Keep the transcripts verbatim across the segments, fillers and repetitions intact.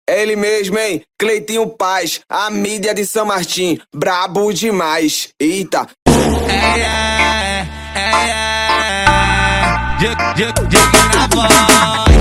É ele mesmo, hein? Cleitinho Paz, a mídia de São Martim, brabo demais. Eita. É, é, é, é. Diego, Diego, Diego na voz.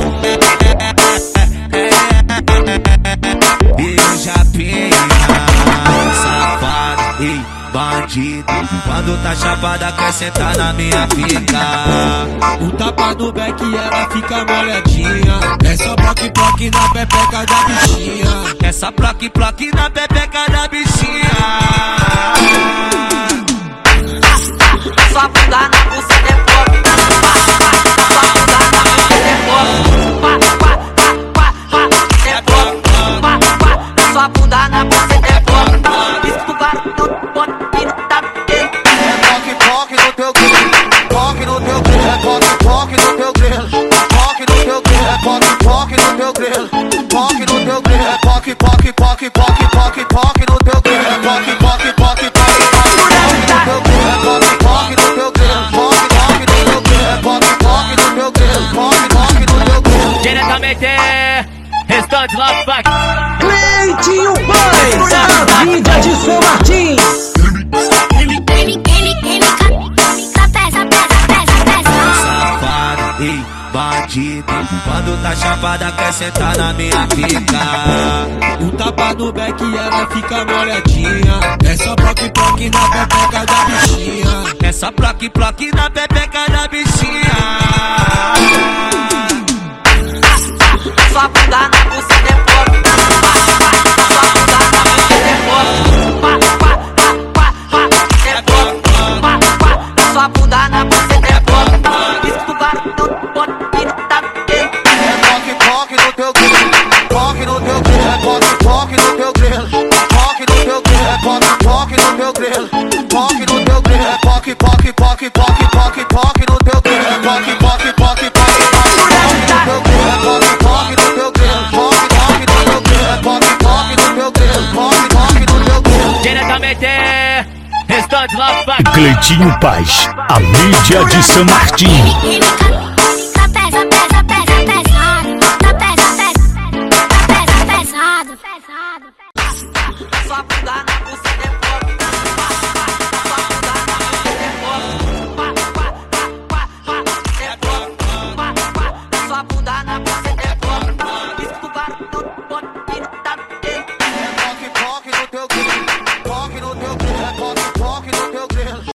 E o Japinha, safado, ei, bandido. Quando tá chapada quer sentar na minha pica. O tapa do beck ela fica molhadinha. É só bloque, bloque na pepeca da bichinha. Essa bloque, bloque na pepeca da bichinha. Sua bunda na buceta é pop. Sua bunda na buceta é pop. Pá, pá, pá, pá, pá, é pop. Pá, pá, sua bunda na buceta é pop. Isso pro barulho, pode e não tá bem. É toque, toque no teu grelo. Toque no teu grelo. É toque, toque no teu grelo. Toque no teu grelo. É toque, toque no teu grelo. Toque no teu grelo. É toque, toque, toque, toque, toque, toque no teu grelo. É toque, toque, toque, toque, toque no teu grelo. É toque, toque no teu grelo. Toque, toque no teu grelo. É toque, toque no teu grelo. Toque, toque no teu grelo. Diretamente, restante Love Pack. Cleitinho Paz, a mídia de São Martim. Safado, ei, bandido. Quando tá chapada quer sentar na minha pica. O tapa do beck ela fica molhadinha. É só bloque, bloque na pepeca da bichinha. Essa bloque, bloque na pepeca da bichinha. Sua bunda na buceta é pop. Sua bunda na buceta é pop. Pá, pá, pá, pá, pá, é pop. Pá, pá, sua bunda na buceta é pop. Isso pro barulho, pode e não tá bem. É toque, toque no teu grelo. Toque no teu grelo. É toque, toque no teu grelo. Toque no teu grelo. É toque, toque no teu grelo. Toque no teu grelo. É toque, toque, toque, toque, toque, toque no teu grelo. É toque, toque, toque, toque, toque no teu grelo. É toque, toque no teu grelo. Toque, toque no teu grelo. É toque, toque no teu grelo. Toque, toque no teu grelo. Diretamente, restante Love Pack. Cleitinho Paz, a mídia de São Martim.